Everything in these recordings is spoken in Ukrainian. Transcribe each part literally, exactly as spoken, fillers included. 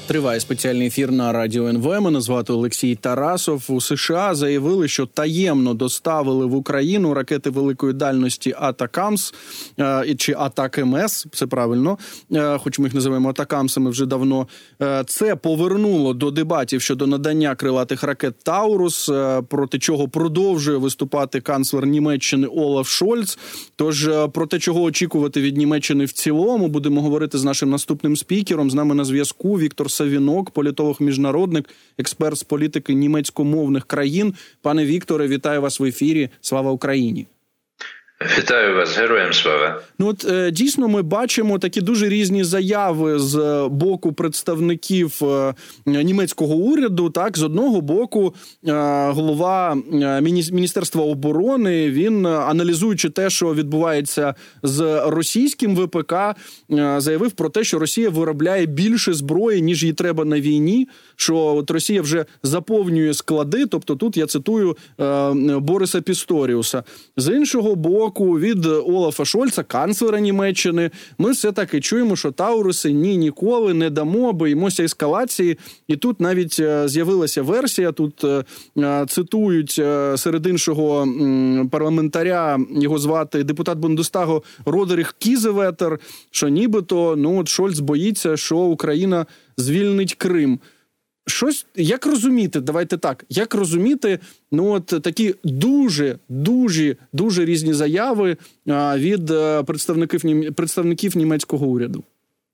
Триває спеціальний ефір на Радіо ен ве. Мене звати Олексій Тарасов. У США заявили, що таємно доставили в Україну ракети великої дальності «Атакамс», чи «Атак-МС», це правильно, хоч ми їх називаємо «Атакамсами» вже давно. Це повернуло до дебатів щодо надання крилатих ракет «Таурус», проти чого продовжує виступати канцлер Німеччини Олаф Шольц. Тож, проти чого очікувати від Німеччини в цілому, будемо говорити з нашим наступним спікером. З нами на зв'язку Віктор Савінок, політолог-міжнародник, експерт з політики німецькомовних країн. Пане Вікторе, вітаю вас в ефірі. Слава Україні! Вітаю вас, героям слава. Ну от е, дійсно ми бачимо такі дуже різні заяви з боку представників е, німецького уряду. Так, з одного боку, е, голова е, міні, Міністерства оборони, він, аналізуючи те, що відбувається з російським ве пе ка, е, заявив про те, що Росія виробляє більше зброї, ніж їй треба на війні, що от Росія вже заповнює склади, тобто тут я цитую е, Бориса Пісторіуса. З іншого боку, від Олафа Шольца, канцлера Німеччини, ми все-таки чуємо, що Тауруси ні, ніколи не дамо, боїмося ескалації. І тут навіть з'явилася версія, тут цитують серед іншого парламентаря, його звати депутат Бундестагу Родеріх Кізеветер, що нібито ну, от Шольц боїться, що Україна звільнить Крим. Щось, як розуміти, давайте так, як розуміти, ну от такі дуже, дуже, дуже різні заяви а, від представників, представників німецького уряду?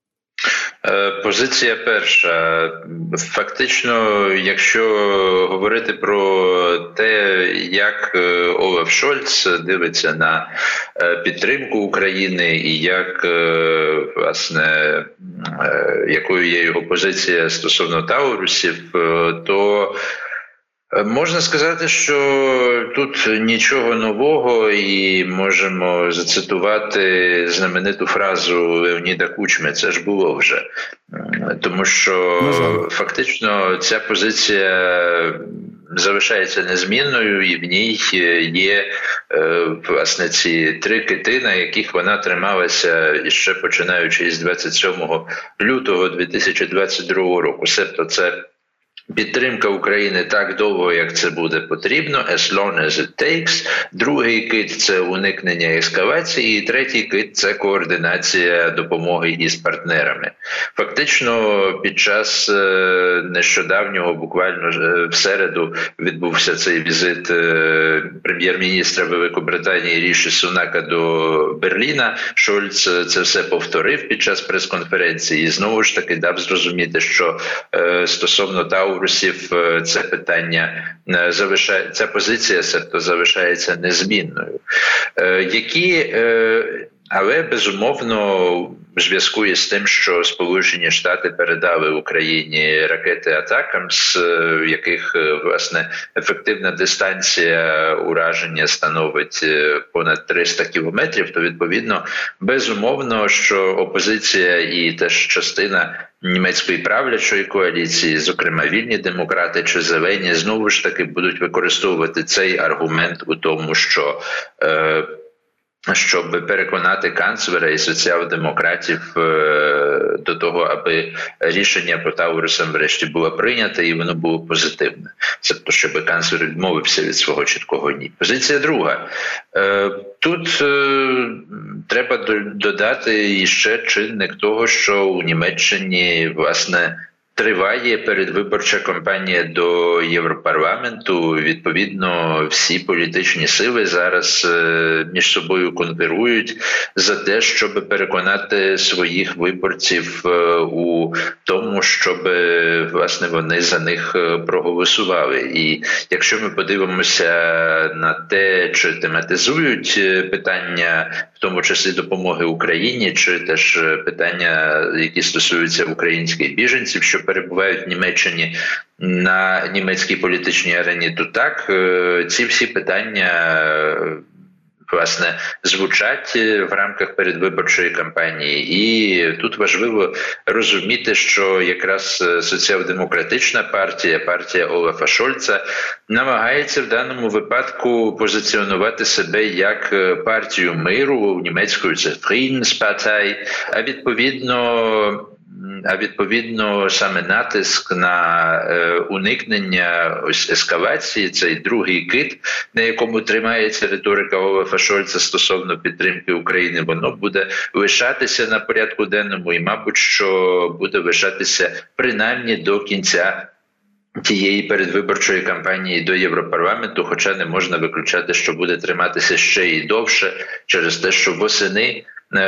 Позиція перша. Фактично, якщо говорити про те, як Олаф Шольц дивиться на підтримку України і як, власне, якою є його позиція стосовно Таурусів, то можна сказати, що тут нічого нового, і можемо зацитувати знамениту фразу Леоніда Кучми «це ж було вже». Тому що фактично ця позиція залишається незмінною, і в ній є, власне, ці три кити, на яких вона трималася ще починаючи із двадцять сьомого лютого дві тисячі двадцять другого року. Себто це підтримка України так довго, як це буде потрібно, as long as it takes. Другий кит – це уникнення ескалації. І третій кит – це координація допомоги із партнерами. Фактично, під час нещодавнього, буквально в середу, відбувся цей візит прем'єр-міністра Великобританії Ріші Сунака до Берліна. Шольц це все повторив під час прес-конференції і знову ж таки дав зрозуміти, що стосовно Таурусів це питання залишає, ця позиція себто залишається незмінною. Які, але безумовно в зв'язку із тим, що Сполучені Штати передали Україні ракети «Атакамс», в яких, власне, ефективна дистанція ураження становить понад триста кілометрів, то, відповідно, безумовно, що опозиція і теж частина німецької правлячої коаліції, зокрема вільні демократи чи зелені, знову ж таки будуть використовувати цей аргумент у тому, що е, щоб переконати канцлера і соціал-демократів е, до того, аби рішення по Таурусам врешті було прийнято і воно було позитивне. Тобто, щоб канцлер відмовився від свого чіткого «ні». Позиція друга. Е, тут е, треба додати іще чинник того, що у Німеччині, власне, триває передвиборча кампанія до Європарламенту. Відповідно, всі політичні сили зараз між собою конкурують за те, щоб переконати своїх виборців у тому, щоб, власне, вони за них проголосували. І якщо ми подивимося на те, чи тематизують питання, в тому числі допомоги Україні, чи теж питання, які стосуються українських біженців, що перебувають в Німеччині на німецькій політичній арені, то так, ці всі питання, власне, звучать в рамках передвиборчої кампанії. І тут важливо розуміти, що якраз соціал-демократична партія, партія Олафа Шольца, намагається в даному випадку позиціонувати себе як партію миру, німецькою це Friedenspartei, а відповідно а відповідно саме натиск на е, уникнення ось ескалації, цей другий кит, на якому тримається риторика Олафа Шольца стосовно підтримки України, воно буде лишатися на порядку денному і, мабуть, що буде лишатися принаймні до кінця тієї передвиборчої кампанії до Європарламенту, хоча не можна виключати, що буде триматися ще й довше через те, що восени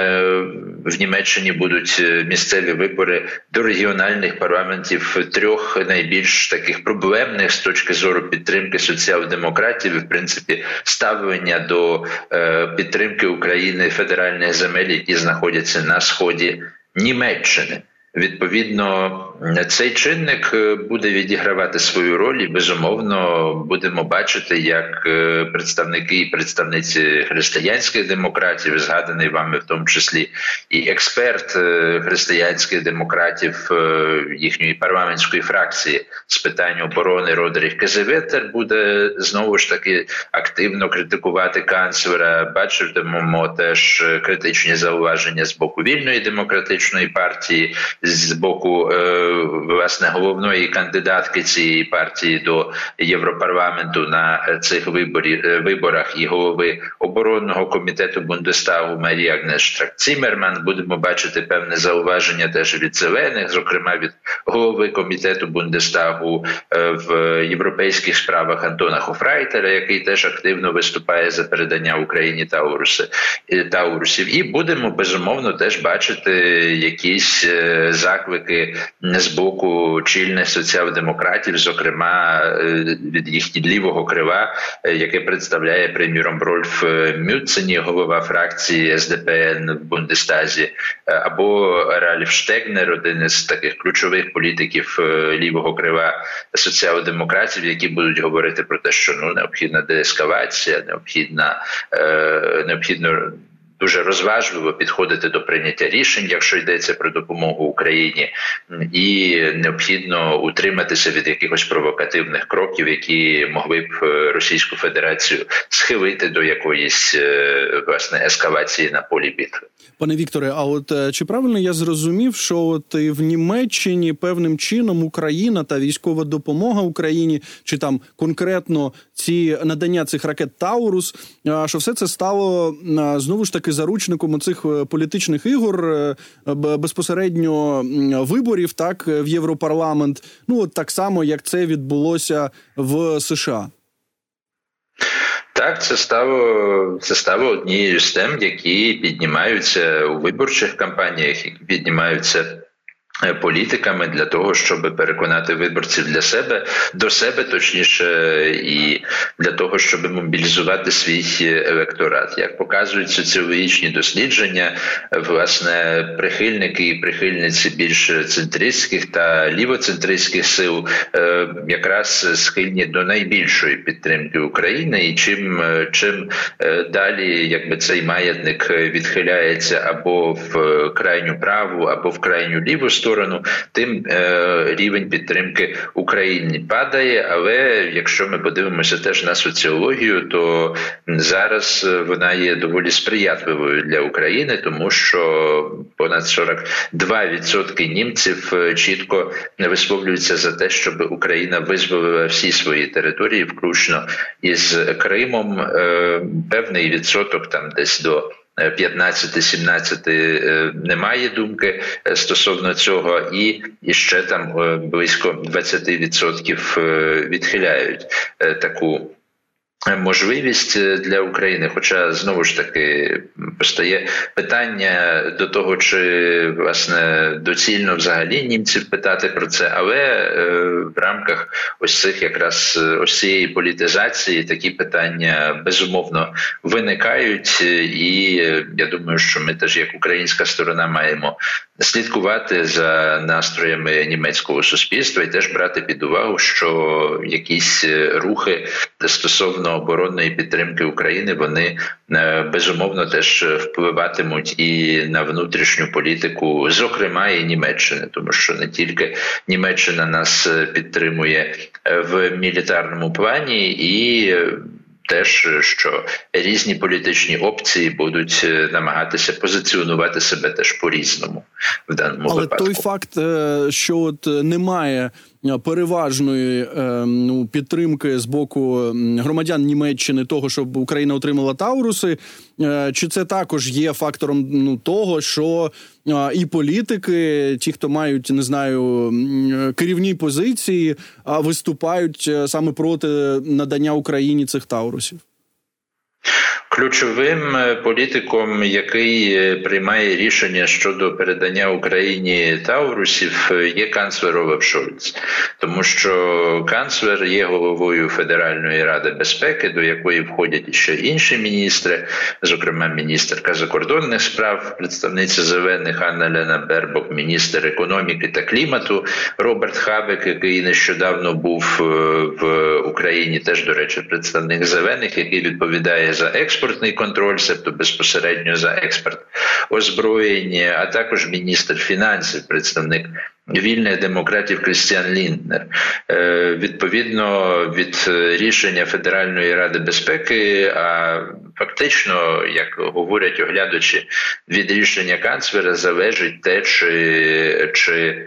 в Німеччині будуть місцеві вибори до регіональних парламентів трьох найбільш таких проблемних з точки зору підтримки соціал-демократів і, в принципі, ставлення до підтримки України федеральних земель, які знаходяться на сході Німеччини. Відповідно, цей чинник буде відігравати свою роль і, безумовно, будемо бачити, як представники і представниці християнських демократів, згаданий вами в тому числі і експерт християнських демократів їхньої парламентської фракції з питань оборони Родріх Кезеветер буде знову ж таки активно критикувати канцлера. Бачимо теж критичні зауваження з боку Вільної демократичної партії, з боку, власне, головної кандидатки цієї партії до Європарламенту на цих виборі, виборах і голови оборонного комітету Бундестагу Марії Агнес Штрак-Ціммерман. Будемо бачити певне зауваження теж від зелених, зокрема від голови комітету Бундестагу в європейських справах Антона Хофрайтера, який теж активно виступає за передання Україні Тауруси, Таурусів. І будемо, безумовно, теж бачити якісь заклики з боку чільних соціал-демократів, зокрема від їх лівого крила, яке представляє, приміром, Рольф Мюцені, голова фракції ес де пе ен в Бундестазі, або Ральф Штегнер, один із таких ключових політиків лівого крила соціал-демократів, які будуть говорити про те, що ну необхідна деескалація, необхідна е, необхідно дуже розважливо підходити до прийняття рішень, якщо йдеться про допомогу Україні, і необхідно утриматися від якихось провокативних кроків, які могли б Російську Федерацію схилити до якоїсь, власне, ескалації на полі битви. Пане Вікторе, а от чи правильно я зрозумів, що от і в Німеччині певним чином Україна та військова допомога Україні, чи там конкретно ці надання цих ракет Таурус, що все це стало знову ж таки заручником цих політичних ігор, безпосередньо виборів, так, в Європарламент, ну от так само, як це відбулося в США? Так, це стало, це стало однією з тем, які піднімаються у виборчих кампаніях, які піднімаються політиками для того, щоб переконати виборців для себе, до себе, точніше, і для того, щоб мобілізувати свій електорат. Як показують соціологічні дослідження, власне, прихильники і прихильниці більш центристських та лівоцентристських сил якраз схильні до найбільшої підтримки України, і чим, чим далі, якби, цей маятник відхиляється або в крайню праву, або в крайню ліву сторону, тим е, рівень підтримки України падає. Але якщо ми подивимося теж на соціологію, то зараз вона є доволі сприятливою для України, тому що понад сорок два відсотки німців чітко висловлюються за те, щоб Україна визволила всі свої території, включно із Кримом. Е, певний відсоток, там десь до п'ятнадцять-сімнадцять немає думки стосовно цього, і, і ще там близько двадцять відсотків відхиляють таку можливість для України. Хоча, знову ж таки, постає питання до того, чи, власне, доцільно взагалі німців питати про це, але е, в рамках ось цих якраз ось цієї політизації такі питання безумовно виникають, і я думаю, що ми теж як українська сторона маємо слідкувати за настроями німецького суспільства і теж брати під увагу, що якісь рухи стосовно оборонної підтримки України, вони безумовно теж впливатимуть і на внутрішню політику, зокрема і Німеччини, тому що не тільки Німеччина нас підтримує в мілітарному плані, і теж, що різні політичні опції будуть намагатися позиціонувати себе теж по-різному в даному Але випадку. Але той факт, що от немає переважної ну, підтримки з боку громадян Німеччини того, щоб Україна отримала Тауруси, чи це також є фактором ну, того, що і політики, ті, хто мають, не знаю, керівні позиції, виступають саме проти надання Україні цих Таурусів? Ключовим політиком, який приймає рішення щодо передання Україні Таурусів, є канцлер Олаф Шольц. Тому що канцлер є головою Федеральної ради безпеки, до якої входять ще інші міністри, зокрема міністерка закордонних справ, представниця Зелених Анна-Лена Бербок, міністр економіки та клімату Роберт Хабек, який нещодавно був в Україні, теж, до речі, представник Зелених, який відповідає за експорт, експортний контроль, тобто безпосередньо за експорт озброєння, а також міністр фінансів, представник вільних демократів Крістіан Лінднер. Відповідно від рішення Федеральної ради безпеки, а фактично, як говорять оглядачі, від рішення канцлера залежить те, чи, чи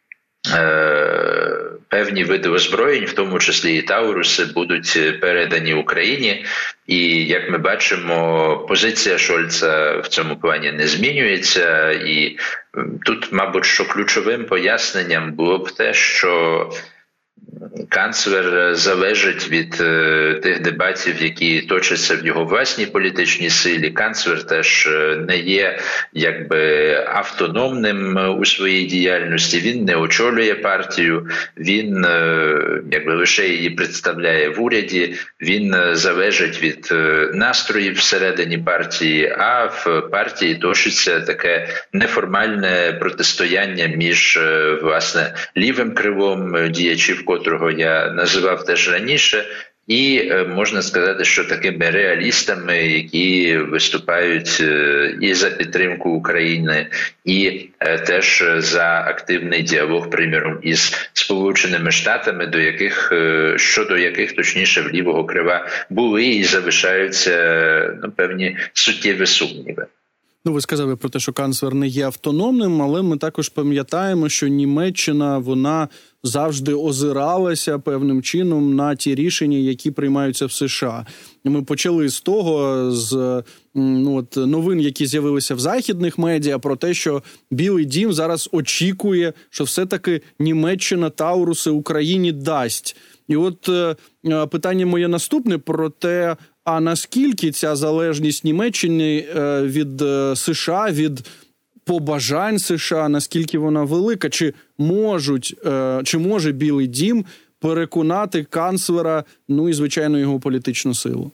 е, певні види озброєнь, в тому числі і Тауруси, будуть передані Україні. І, як ми бачимо, позиція Шольца в цьому плані не змінюється. І тут, мабуть, що ключовим поясненням було б те, що канцлер залежить від е, тих дебатів, які точаться в його власній політичній силі. Канцлер теж не є якби автономним у своїй діяльності. Він не очолює партію, він е, якби лише її представляє в уряді. Він залежить від е, настроїв всередині партії, а в партії точиться таке неформальне протистояння між е, власне лівим крилом діячів, котрого я називав теж раніше, і можна сказати, що такими реалістами, які виступають і за підтримку України, і теж за активний діалог, приміром, із Сполученими Штатами, до яких, щодо яких, точніше, в лівого крила були і залишаються ну, певні суттєві сумніви. Ну, ви сказали про те, що канцлер не є автономним, але ми також пам'ятаємо, що Німеччина, вона завжди озиралася певним чином на ті рішення, які приймаються в США. Ми почали з того, з ну, от, новин, які з'явилися в західних медіа, про те, що Білий дім зараз очікує, що все-таки Німеччина Тауруси Україні дасть. І от е, питання моє наступне про те, а наскільки ця залежність Німеччини від США, від побажань США, наскільки вона велика? Чи можуть, чи може Білий дім переконати канцлера, ну і, звичайно, його політичну силу?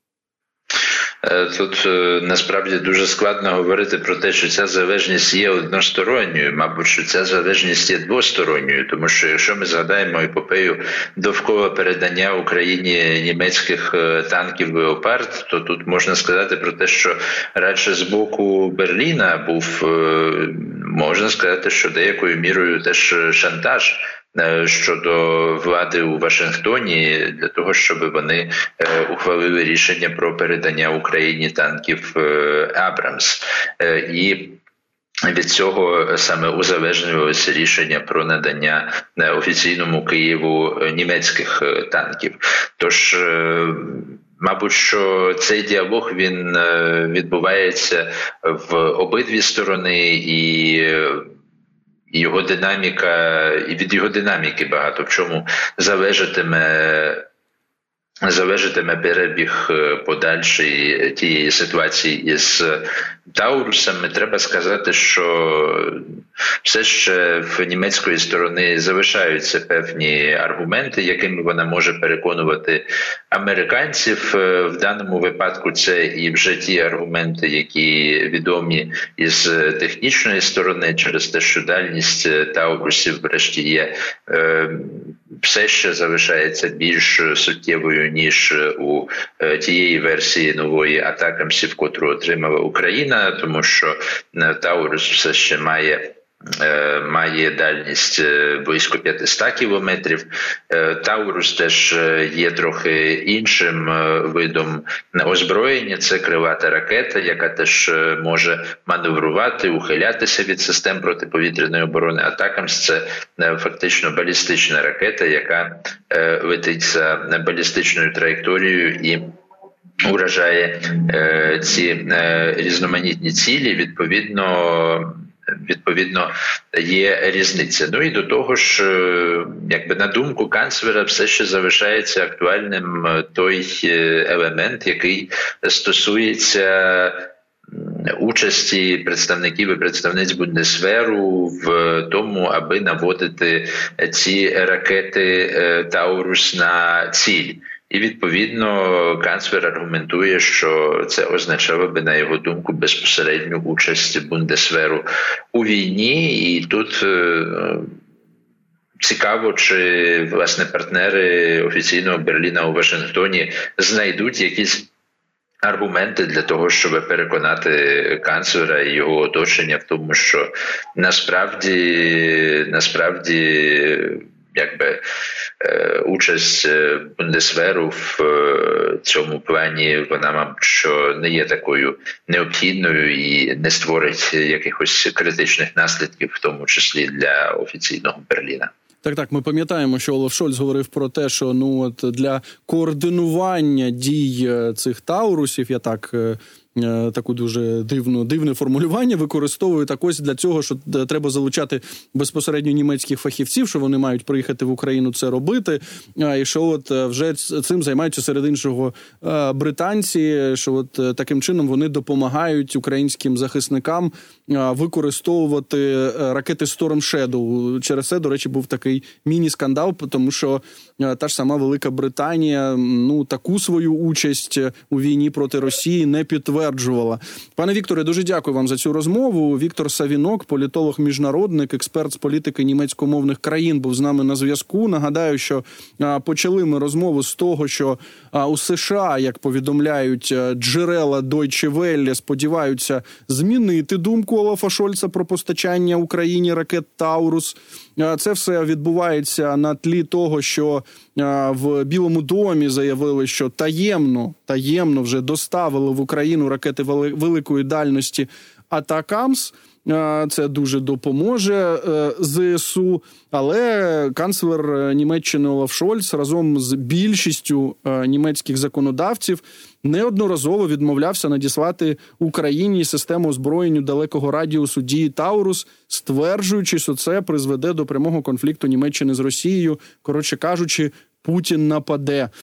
Тут насправді дуже складно говорити про те, що ця залежність є односторонньою, мабуть, що ця залежність є двосторонньою, тому що якщо ми згадаємо епопею довкола передання Україні німецьких танків «Леопард», то тут можна сказати про те, що радше з боку Берліна був, можна сказати, що деякою мірою теж шантаж щодо влади у Вашингтоні для того, щоб вони ухвалили рішення про передання Україні танків «Абрамс». І від цього саме узалежнювалося рішення про надання офіційному Києву німецьких танків. Тож, мабуть, що цей діалог, він відбувається в обидві сторони, і його динаміка, і від його динаміки багато в чому залежатиме, залежатиме перебіг подальшої тієї ситуації із Таурусами. Треба сказати, що все ще в німецької сторони залишаються певні аргументи, якими вона може переконувати американців. В даному випадку це і вже ті аргументи, які відомі із технічної сторони, через те, що дальність Таурусів врешті є, все ще залишається більш суттєвою, ніж у тієї версії нової атакамсів, котру отримала Україна, тому що Таурус все ще має має дальність близько п'ятсот кілометрів. Таурус теж є трохи іншим видом озброєння. Це крилата ракета, яка теж може маневрувати, ухилятися від систем протиповітряної оборони. Атакамс – це фактично балістична ракета, яка летить за балістичною траєкторією і уражає е, ці е, різноманітні цілі. Відповідно, відповідно є різниця. Ну і до того ж, е, якби на думку канцлера, все ще залишається актуальним той елемент, який стосується участі представників і представниць Бундесверу в тому, аби наводити ці ракети «Таурус» на ціль. І, відповідно, канцлер аргументує, що це означало би, на його думку, безпосередню участь Бундесверу у війні. І тут е, цікаво, чи, власне, партнери офіційного Берліна у Вашингтоні знайдуть якісь аргументи для того, щоб переконати канцлера і його оточення в тому, що насправді, насправді, якби участь Бундесверу в цьому плані, вона, мабуть, що не є такою необхідною і не створить якихось критичних наслідків, в тому числі для офіційного Берліна. Так, так, ми пам'ятаємо, що Олаф Шольц говорив про те, що ну от для координування дій цих таурусів, я так таку дуже дивну, дивне формулювання використовую, так ось для цього, що треба залучати безпосередньо німецьких фахівців, що вони мають приїхати в Україну це робити, і що от вже цим займаються серед іншого британці, що от таким чином вони допомагають українським захисникам використовувати ракети Storm Shadow. Через це, до речі, був такий міні-скандал, тому що та ж сама Велика Британія, ну, таку свою участь у війні проти Росії не підтверджувала. Пане Вікторе, дуже дякую вам за цю розмову. Віктор Савінок, політолог-міжнародник, експерт з політики німецькомовних країн, був з нами на зв'язку. Нагадаю, що почали ми розмову з того, що у США, як повідомляють джерела Deutsche Welle, сподіваються змінити думку Олафа Шольца про постачання Україні ракет «Таурус». Це все відбувається на тлі того, що в Білому домі заявили, що таємно, таємно вже доставили в Україну ракети великої дальності «Атакамс». Це дуже допоможе ЗСУ, але канцлер Німеччини Олаф Шольц разом з більшістю німецьких законодавців неодноразово відмовлявся надіслати Україні систему озброєння далекого радіусу дії «Таурус», стверджуючи, що це призведе до прямого конфлікту Німеччини з Росією. Коротше кажучи, Путін нападе.